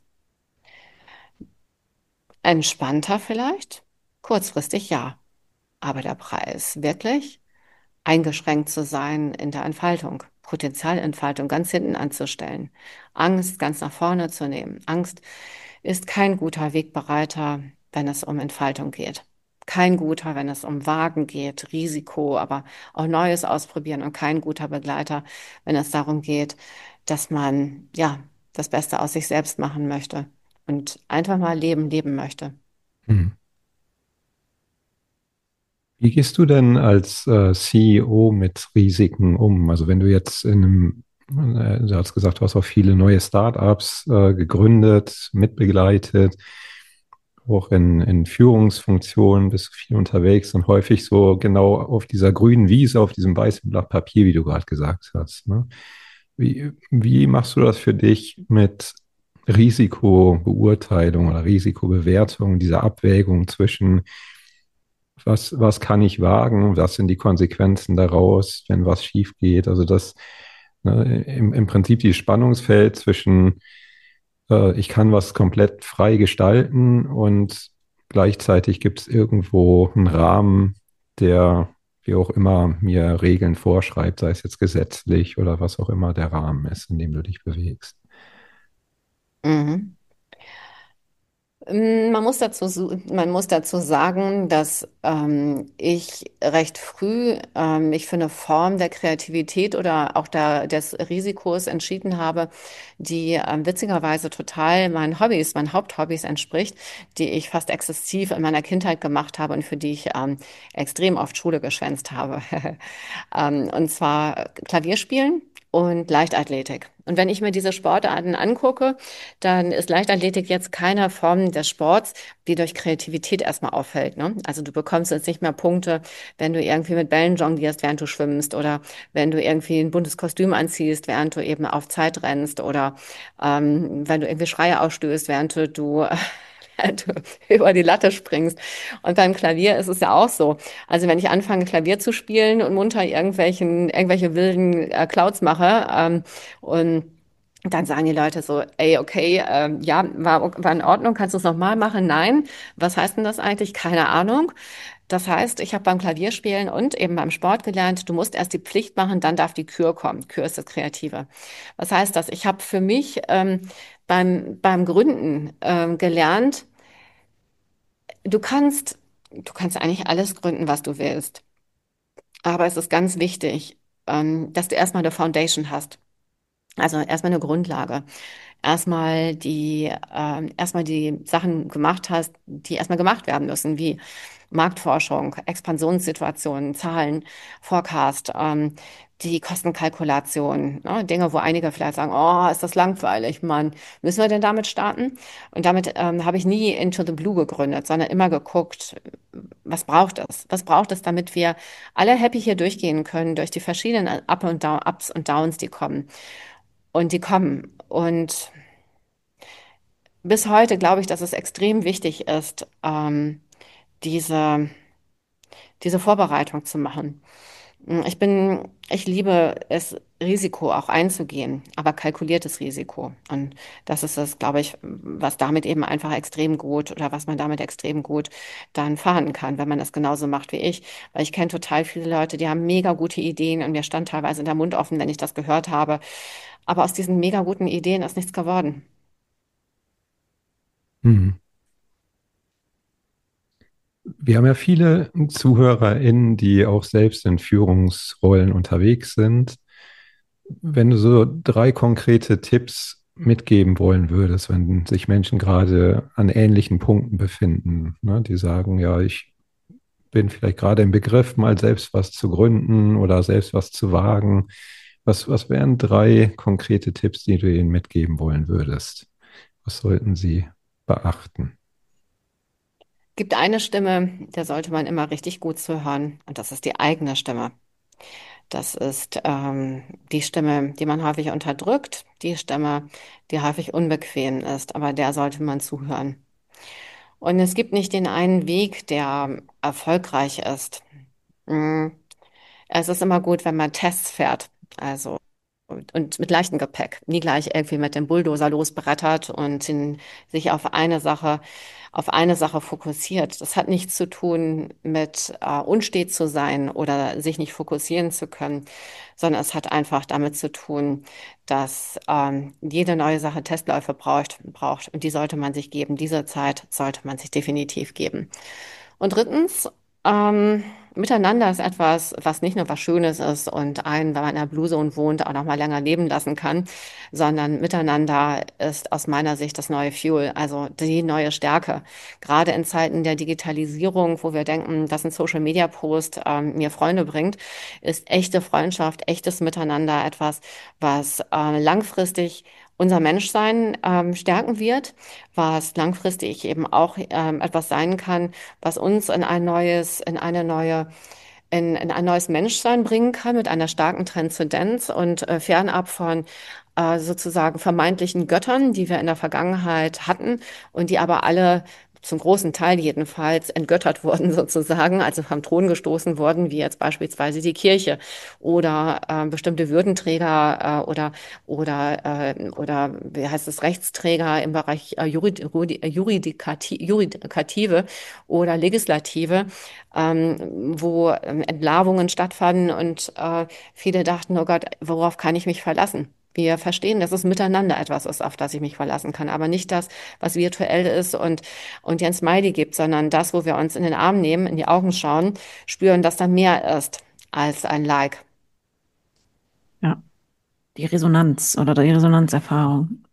entspannter vielleicht, kurzfristig ja, aber der Preis wirklich eingeschränkt zu sein in der Entfaltung, Potenzialentfaltung ganz hinten anzustellen, Angst ganz nach vorne zu nehmen. Angst ist kein guter Wegbereiter, wenn es um Entfaltung geht. Kein guter, wenn es um Wagen geht, Risiko, aber auch Neues ausprobieren und kein guter Begleiter, wenn es darum geht, dass man, ja, das Beste aus sich selbst machen möchte und einfach mal leben, leben möchte. Hm. Wie gehst du denn als äh, C E O mit Risiken um? Also wenn du jetzt in einem, äh, du hast gesagt, du hast auch viele neue Startups äh, gegründet, mitbegleitet, auch in, in Führungsfunktionen bist du viel unterwegs und häufig so genau auf dieser grünen Wiese, auf diesem weißen Blatt Papier, wie du gerade gesagt hast, ne? Wie, wie machst du das für dich mit Risikobeurteilung oder Risikobewertung, dieser Abwägung zwischen was, was kann ich wagen, was sind die Konsequenzen daraus, wenn was schief geht? Also das, ne, im, im Prinzip die Spannungsfeld zwischen äh, ich kann was komplett frei gestalten und gleichzeitig gibt es irgendwo einen Rahmen, der wie auch immer mir Regeln vorschreibt, sei es jetzt gesetzlich oder was auch immer der Rahmen ist, in dem du dich bewegst. Mhm. Mm, Man muss dazu, su- man muss dazu sagen, dass ähm, ich recht früh ähm, mich für eine Form der Kreativität oder auch der, des Risikos entschieden habe, die ähm, witzigerweise total meinen Hobbys, meinen Haupthobbys entspricht, die ich fast exzessiv in meiner Kindheit gemacht habe und für die ich ähm, extrem oft Schule geschwänzt habe. Ähm, und zwar Klavierspielen und Leichtathletik. Und wenn ich mir diese Sportarten angucke, dann ist Leichtathletik jetzt keine Form des Sports, die durch Kreativität erstmal auffällt, ne? Also du bekommst jetzt nicht mehr Punkte, wenn du irgendwie mit Bällen jonglierst, während du schwimmst, oder wenn du irgendwie ein buntes Kostüm anziehst, während du eben auf Zeit rennst, oder ähm, wenn du irgendwie Schreie ausstößt, während du, du du über die Latte springst. Und beim Klavier ist es ja auch so. Also wenn ich anfange, Klavier zu spielen und munter irgendwelchen, irgendwelche wilden äh, Clouds mache, ähm, und dann sagen die Leute so, ey, okay, ähm, ja, war, war in Ordnung, kannst du es nochmal machen? Nein. Was heißt denn das eigentlich? Keine Ahnung. Das heißt, ich habe beim Klavierspielen und eben beim Sport gelernt, du musst erst die Pflicht machen, dann darf die Kür kommen. Kür ist das Kreative. Was heißt das? Ich habe für mich ähm, beim, beim Gründen ähm, gelernt, du kannst, du kannst eigentlich alles gründen, was du willst. Aber es ist ganz wichtig, ähm, dass du erstmal eine Foundation hast. Also erstmal eine Grundlage. Erstmal die, ähm, erstmal die Sachen gemacht hast, die erstmal gemacht werden müssen, wie Marktforschung, Expansionssituationen, Zahlen, Forecast, ähm, die Kostenkalkulation, ne? Dinge, wo einige vielleicht sagen, oh, ist das langweilig, Mann, müssen wir denn damit starten? Und damit ähm, habe ich nie Into the Blue gegründet, sondern immer geguckt, was braucht es? Was braucht es, damit wir alle happy hier durchgehen können, durch die verschiedenen Up und Down, Ups und Downs, die kommen. Und die kommen. Und bis heute glaube ich, dass es extrem wichtig ist, ähm, diese, diese Vorbereitung zu machen. Ich bin, ich liebe es, Risiko auch einzugehen, aber kalkuliertes Risiko. Und das ist es, glaube ich, was damit eben einfach extrem gut oder was man damit extrem gut dann fahren kann, wenn man das genauso macht wie ich. Weil ich kenne total viele Leute, die haben mega gute Ideen und mir stand teilweise der Mund offen, wenn ich das gehört habe. Aber aus diesen mega guten Ideen ist nichts geworden. Hm. Wir haben ja viele ZuhörerInnen, die auch selbst in Führungsrollen unterwegs sind. Wenn du so drei konkrete Tipps mitgeben wollen würdest, wenn sich Menschen gerade an ähnlichen Punkten befinden, ne, die sagen, ja, ich bin vielleicht gerade im Begriff, mal selbst was zu gründen oder selbst was zu wagen. Was, was wären drei konkrete Tipps, die du ihnen mitgeben wollen würdest? Was sollten sie beachten? Gibt eine Stimme, der sollte man immer richtig gut zuhören, und das ist die eigene Stimme. Das ist ähm, die Stimme, die man häufig unterdrückt, die Stimme, die häufig unbequem ist, aber der sollte man zuhören. Und es gibt nicht den einen Weg, der erfolgreich ist. Mm, Es ist immer gut, wenn man Tests fährt. Also und, und mit leichtem Gepäck. Nie gleich irgendwie mit dem Bulldozer losbrettert und in, sich auf eine Sache, auf eine Sache fokussiert. Das hat nichts zu tun mit äh, unstet zu sein oder sich nicht fokussieren zu können, sondern es hat einfach damit zu tun, dass ähm, jede neue Sache Testläufe braucht, braucht und die sollte man sich geben. Diese Zeit sollte man sich definitiv geben. Und drittens, ähm, miteinander ist etwas, was nicht nur was Schönes ist und einen, wenn man in einer Blue Zone wohnt, auch noch mal länger leben lassen kann, sondern miteinander ist aus meiner Sicht das neue Fuel, also die neue Stärke. Gerade in Zeiten der Digitalisierung, wo wir denken, dass ein Social Media Post ähm, mir Freunde bringt, ist echte Freundschaft, echtes Miteinander etwas, was äh, langfristig unser Menschsein ähm, stärken wird, was langfristig eben auch ähm, etwas sein kann, was uns in ein neues, in eine neue, in, in ein neues Menschsein bringen kann mit einer starken Transzendenz und äh, fernab von äh, sozusagen vermeintlichen Göttern, die wir in der Vergangenheit hatten und die aber alle zum großen Teil jedenfalls entgöttert wurden sozusagen, also vom Thron gestoßen wurden, wie jetzt beispielsweise die Kirche oder äh, bestimmte Würdenträger äh, oder oder äh, oder wie heißt es Rechtsträger im Bereich äh, Jurid, Juridikati, Juridikative oder Legislative, ähm, wo ähm, Entlarvungen stattfanden und äh, viele dachten, oh Gott, worauf kann ich mich verlassen? Wir verstehen, dass es miteinander etwas ist, auf das ich mich verlassen kann, aber nicht das, was virtuell ist und, und Jens Smiley gibt, sondern das, wo wir uns in den Arm nehmen, in die Augen schauen, spüren, dass da mehr ist als ein Like. Ja, die Resonanz oder die Resonanzerfahrung,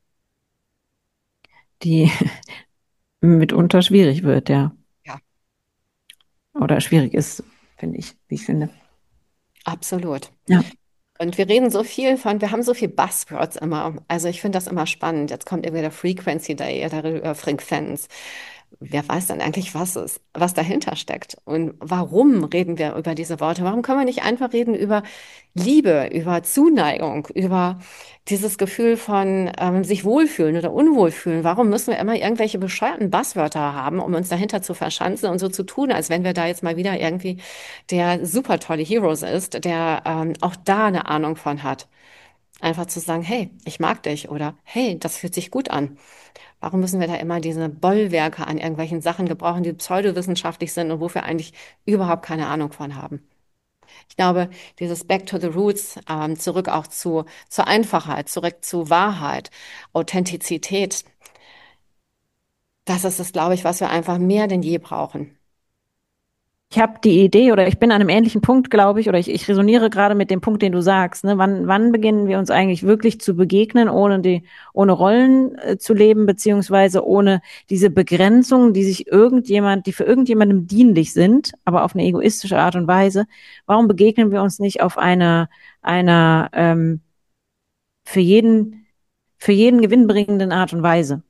die mitunter schwierig wird, ja. Ja, Oder schwierig ist, finde ich, wie ich finde. absolut. Ja. Und wir reden so viel von, wir haben so viel Buzzwords immer. Also ich finde das immer spannend. Jetzt kommt irgendwie der Frequency Day oder Frequenz. Wer weiß dann eigentlich, was es, was dahinter steckt? Und warum reden wir über diese Worte? Warum können wir nicht einfach reden über Liebe, über Zuneigung, über dieses Gefühl von ähm, sich wohlfühlen oder unwohlfühlen? Warum müssen wir immer irgendwelche bescheuerten Buzzwörter haben, um uns dahinter zu verschanzen und so zu tun, als wenn wir da jetzt mal wieder irgendwie der super tolle Heroes ist, der ähm, auch da eine Ahnung von hat. Einfach zu sagen, hey, ich mag dich oder hey, das fühlt sich gut an. Warum müssen wir da immer diese Bollwerke an irgendwelchen Sachen gebrauchen, die pseudowissenschaftlich sind und wofür wir eigentlich überhaupt keine Ahnung von haben? Ich glaube, dieses Back to the Roots, ähm, zurück auch zu, zur Einfachheit, zurück zu Wahrheit, Authentizität, das ist es, glaube ich, was wir einfach mehr denn je brauchen. Ich habe die Idee oder ich bin an einem ähnlichen Punkt, glaube ich, oder ich, ich resoniere gerade mit dem Punkt, den du sagst. Ne? Wann, wann beginnen wir uns eigentlich wirklich zu begegnen, ohne die, ohne Rollen äh, zu leben, beziehungsweise ohne diese Begrenzungen, die sich irgendjemand, die für irgendjemandem dienlich sind, aber auf eine egoistische Art und Weise? Warum begegnen wir uns nicht auf einer, einer ähm, für jeden, für jeden gewinnbringenden Art und Weise?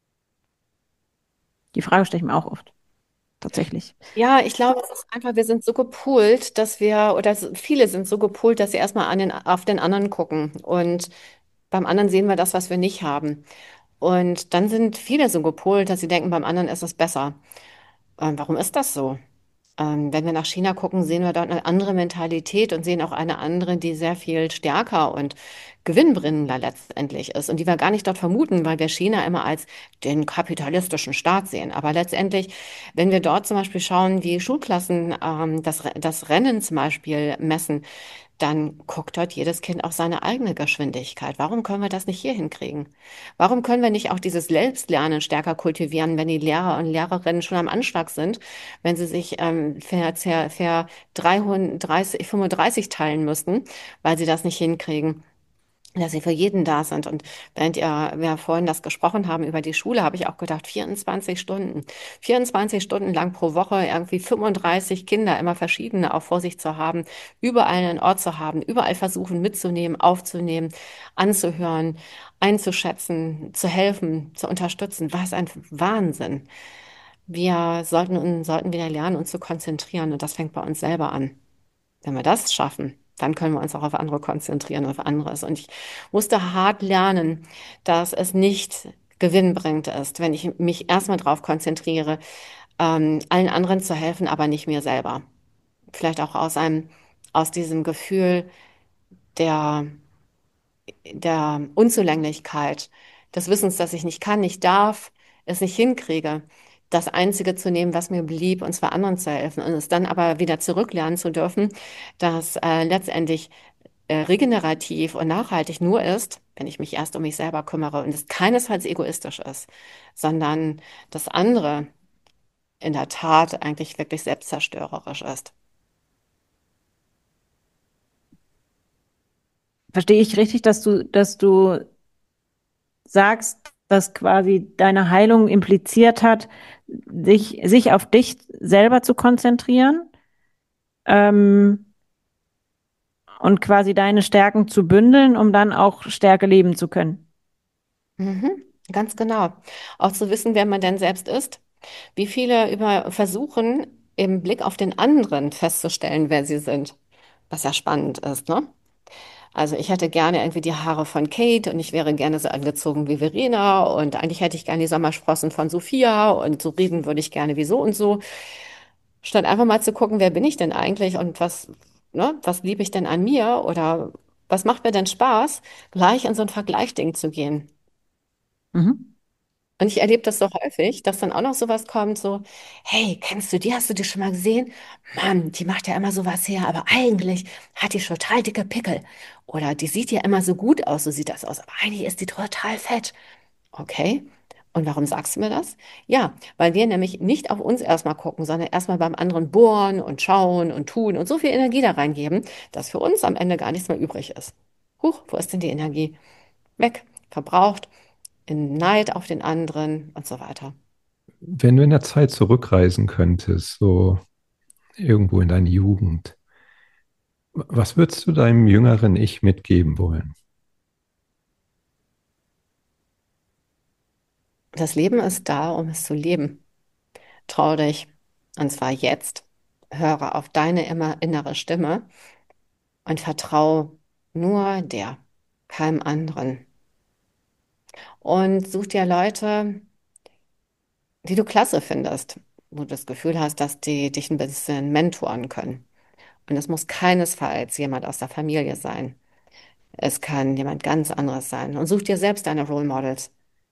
Die Frage stelle ich mir auch oft, tatsächlich. Ja, ich glaube, es ist einfach, wir sind so gepolt, dass wir, oder so- viele sind so gepolt, dass sie erstmal an den, auf den anderen gucken. Und beim anderen sehen wir das, was wir nicht haben. Und dann sind viele so gepolt, dass sie denken, beim anderen ist es besser. Ähm, warum ist das so? Ähm, wenn wir nach China gucken, sehen wir dort eine andere Mentalität und sehen auch eine andere, die sehr viel stärker und gewinnbringender letztendlich ist und die wir gar nicht dort vermuten, weil wir China immer als den kapitalistischen Staat sehen. Aber letztendlich, wenn wir dort zum Beispiel schauen, wie Schulklassen ähm, das, das Rennen zum Beispiel messen, dann guckt dort jedes Kind auf seine eigene Geschwindigkeit. Warum können wir das nicht hier hinkriegen? Warum können wir nicht auch dieses Selbstlernen stärker kultivieren, wenn die Lehrer und Lehrerinnen schon am Anschlag sind, wenn sie sich ähm, für, für, für dreihundertdreißig, fünfunddreißig teilen müssten, weil sie das nicht hinkriegen? Dass sie für jeden da sind. Und während ihr, wir vorhin das gesprochen haben über die Schule, habe ich auch gedacht, vierundzwanzig Stunden. vierundzwanzig Stunden lang pro Woche irgendwie fünfunddreißig Kinder, immer verschiedene auch vor sich zu haben, überall einen Ort zu haben, überall versuchen mitzunehmen, aufzunehmen, anzuhören, einzuschätzen, zu helfen, zu unterstützen. Was ein Wahnsinn. Wir sollten, uns- sollten wieder lernen, uns zu konzentrieren. Und das fängt bei uns selber an. Wenn wir das schaffen, dann können wir uns auch auf andere konzentrieren, auf anderes. Und ich musste hart lernen, dass es nicht gewinnbringend ist, wenn ich mich erstmal darauf konzentriere, ähm, allen anderen zu helfen, aber nicht mir selber. Vielleicht auch aus einem, aus diesem Gefühl der, der Unzulänglichkeit, des Wissens, dass ich nicht kann, nicht darf, es nicht hinkriege, das Einzige zu nehmen, was mir blieb, und zwar anderen zu helfen. Und es dann aber wieder zurücklernen zu dürfen, dass äh, letztendlich äh, regenerativ und nachhaltig nur ist, wenn ich mich erst um mich selber kümmere und es keinesfalls egoistisch ist, sondern das andere in der Tat eigentlich wirklich selbstzerstörerisch ist. Verstehe ich richtig, dass du, dass du sagst, dass quasi deine Heilung impliziert hat, sich, sich auf dich selber zu konzentrieren, ähm, und quasi deine Stärken zu bündeln, um dann auch Stärke leben zu können. Mhm, ganz genau. Auch zu wissen, wer man denn selbst ist. Wie viele über versuchen, im Blick auf den anderen festzustellen, wer sie sind. Was ja spannend ist, ne? Also ich hätte gerne irgendwie die Haare von Kate und ich wäre gerne so angezogen wie Verena und eigentlich hätte ich gerne die Sommersprossen von Sophia und so reden würde ich gerne wie so und so. Statt einfach mal zu gucken, wer bin ich denn eigentlich und was, ne, was liebe ich denn an mir oder was macht mir denn Spaß, gleich in so ein Vergleichding zu gehen. Mhm. Und ich erlebe das so häufig, dass dann auch noch sowas kommt, so, hey, kennst du die? Hast du die schon mal gesehen? Mann, die macht ja immer sowas her, aber eigentlich hat die total dicke Pickel. Oder die sieht ja immer so gut aus, so sieht das aus, aber eigentlich ist die total fett. Okay. Und warum sagst du mir das? Ja, weil wir nämlich nicht auf uns erstmal gucken, sondern erstmal beim anderen bohren und schauen und tun und so viel Energie da reingeben, dass für uns am Ende gar nichts mehr übrig ist. Huch, wo ist denn die Energie? Weg, verbraucht, in Neid auf den anderen und so weiter. Wenn du in der Zeit zurückreisen könntest, so irgendwo in deine Jugend, Was würdest du deinem jüngeren Ich mitgeben wollen? Das Leben ist da, um es zu leben. Trau dich, und zwar jetzt. Höre auf deine immer innere Stimme und vertrau nur der, keinem anderen. Und such dir Leute, die du klasse findest, wo du das Gefühl hast, dass die dich ein bisschen mentoren können. Und es muss keinesfalls jemand aus der Familie sein. Es kann jemand ganz anderes sein. Und such dir selbst deine Role Models.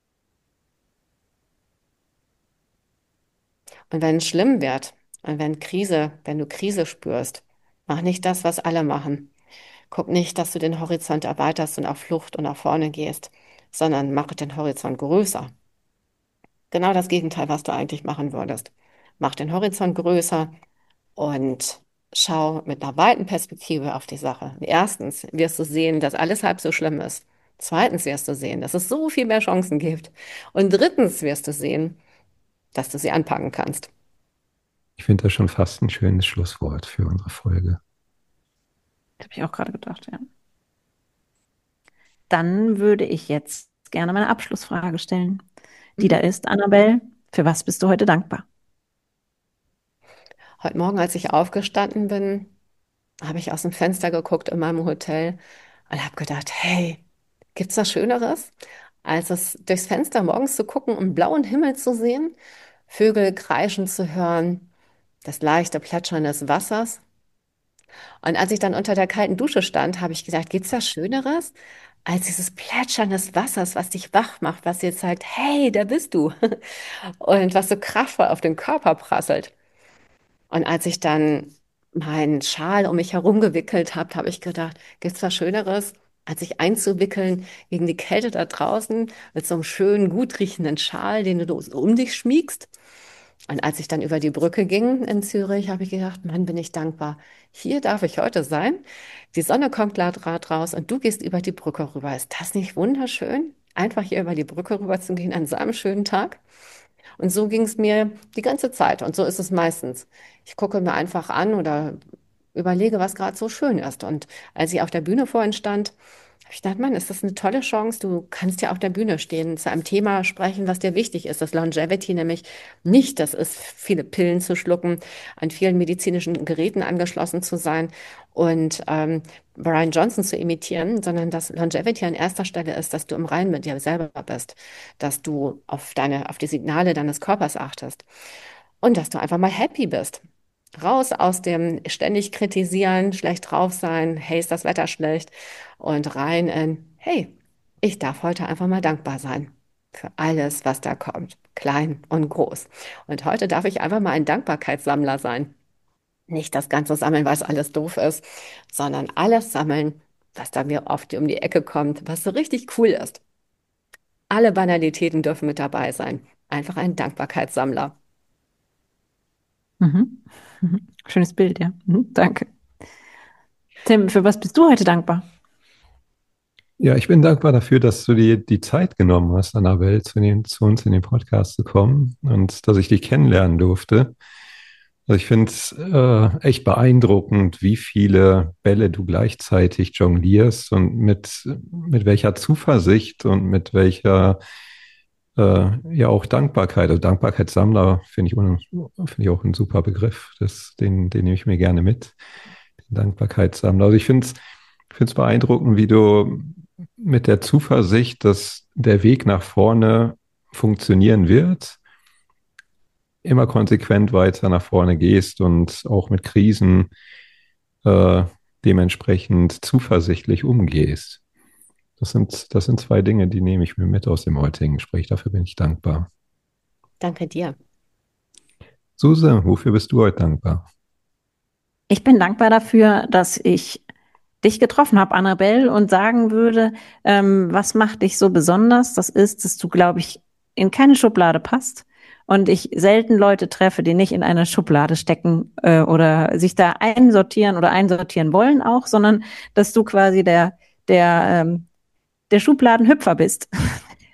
Und wenn es schlimm wird und wenn Krise, wenn du Krise spürst, mach nicht das, was alle machen. Guck nicht, dass du den Horizont erweiterst und auf Flucht und nach vorne gehst, sondern mach den Horizont größer. Genau das Gegenteil, was du eigentlich machen würdest. Mach den Horizont größer und schau mit einer weiten Perspektive auf die Sache. Erstens wirst du sehen, dass alles halb so schlimm ist. Zweitens wirst du sehen, dass es so viel mehr Chancen gibt. Und drittens wirst du sehen, dass du sie anpacken kannst. Ich finde das schon fast ein schönes Schlusswort für unsere Folge. Habe ich auch gerade gedacht, ja. Dann würde ich jetzt gerne meine Abschlussfrage stellen. Die da Mhm. ist, Annabelle, für was bist du heute dankbar? Heute Morgen, als ich aufgestanden bin, habe ich aus dem Fenster geguckt in meinem Hotel und habe gedacht, hey, gibt's was Schöneres, als es durchs Fenster morgens zu gucken und blauen Himmel zu sehen, Vögel kreischen zu hören, das leichte Plätschern des Wassers. Und als ich dann unter der kalten Dusche stand, habe ich gedacht, gibt's was Schöneres, als dieses Plätschern des Wassers, was dich wach macht, was dir zeigt, hey, da bist du. Und was so kraftvoll auf den Körper prasselt. Und als ich dann meinen Schal um mich herum gewickelt habe, habe ich gedacht, gibt's was Schöneres, als sich einzuwickeln gegen die Kälte da draußen mit so einem schönen, gut riechenden Schal, den du so um dich schmiegst. Und als ich dann über die Brücke ging in Zürich, habe ich gedacht, Mann, bin ich dankbar. Hier darf ich heute sein. Die Sonne kommt gerade raus und du gehst über die Brücke rüber. Ist das nicht wunderschön? Einfach hier über die Brücke rüber zu gehen an so einem schönen Tag. Und so ging es mir die ganze Zeit. Und so ist es meistens. Ich gucke mir einfach an oder überlege, was gerade so schön ist. Und als ich auf der Bühne vorhin stand, habe ich gedacht, Mann, ist das eine tolle Chance. Du kannst ja auf der Bühne stehen, zu einem Thema sprechen, was dir wichtig ist. Das Longevity nämlich nicht, das ist, viele Pillen zu schlucken, an vielen medizinischen Geräten angeschlossen zu sein und ähm, Brian Johnson zu imitieren, sondern dass Longevity an erster Stelle ist, dass du im Reinen mit dir selber bist, dass du auf deine, auf die Signale deines Körpers achtest und dass du einfach mal happy bist. Raus aus dem ständig kritisieren, schlecht drauf sein, hey, ist das Wetter schlecht und rein in, hey, ich darf heute einfach mal dankbar sein für alles, was da kommt, klein und groß. Und heute darf ich einfach mal ein Dankbarkeitssammler sein. Nicht das Ganze sammeln, was alles doof ist, sondern alles sammeln, was da mir oft um die Ecke kommt, was so richtig cool ist. Alle Banalitäten dürfen mit dabei sein. Einfach ein Dankbarkeitssammler. Mhm. Mhm. Schönes Bild, ja. Mhm. Danke. Tim, für was bist du heute dankbar? Ja, ich bin dankbar dafür, dass du dir die Zeit genommen hast, Annabelle, zu, den, zu uns in den Podcast zu kommen und dass ich dich kennenlernen durfte. Also ich finde es äh, echt beeindruckend, wie viele Bälle du gleichzeitig jonglierst und mit, mit welcher Zuversicht und mit welcher äh, ja auch Dankbarkeit. Also Dankbarkeitssammler finde ich, un- finde ich auch ein super Begriff. Das, den, den nehme ich mir gerne mit. Den Dankbarkeitssammler. Also ich finde es ich finde es beeindruckend, wie du mit der Zuversicht, dass der Weg nach vorne funktionieren wird, immer konsequent weiter nach vorne gehst und auch mit Krisen äh, dementsprechend zuversichtlich umgehst. Das sind, das sind zwei Dinge, die nehme ich mir mit aus dem heutigen Gespräch. Dafür bin ich dankbar. Danke dir. Suse, wofür bist du heute dankbar? Ich bin dankbar dafür, dass ich dich getroffen habe, Annabelle, und sagen würde, ähm, was macht dich so besonders? Das ist, dass du, glaube ich, in keine Schublade passt und ich selten Leute treffe, die nicht in eine Schublade stecken äh, oder sich da einsortieren oder einsortieren wollen auch, sondern dass du quasi der der ähm, der Schubladenhüpfer bist,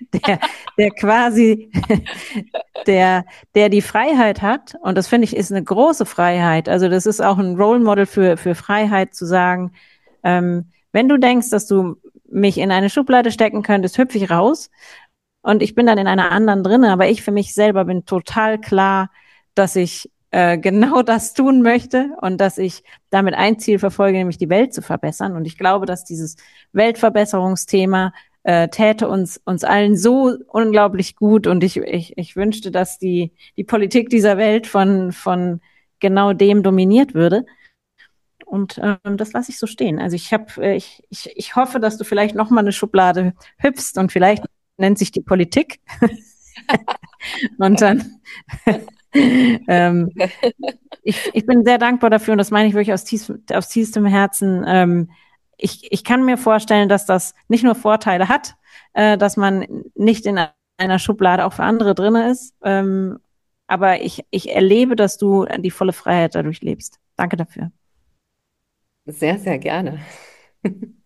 der, der quasi, der, der die Freiheit hat, und das finde ich ist eine große Freiheit. Also das ist auch ein Role Model für, für Freiheit zu sagen, ähm, wenn du denkst, dass du mich in eine Schublade stecken könntest, hüpfe ich raus und ich bin dann in einer anderen drin, aber ich für mich selber bin total klar, dass ich äh, genau das tun möchte und dass ich damit ein Ziel verfolge, nämlich die Welt zu verbessern. Und ich glaube, dass dieses Weltverbesserungsthema äh, täte uns uns allen so unglaublich gut. Und ich ich, ich wünschte, dass die die Politik dieser Welt von von genau dem dominiert würde. Und ähm, das lasse ich so stehen. Also ich habe, äh, ich, ich, ich hoffe, dass du vielleicht noch mal eine Schublade hüpfst und vielleicht nennt sich die Politik. Und dann ähm, ich, ich bin sehr dankbar dafür und das meine ich wirklich aus, tief, aus tiefstem Herzen. Ähm, ich, ich kann mir vorstellen, dass das nicht nur Vorteile hat, äh, dass man nicht in einer Schublade auch für andere drin ist, ähm, aber ich, ich erlebe, dass du die volle Freiheit dadurch lebst. Danke dafür. Sehr, sehr gerne.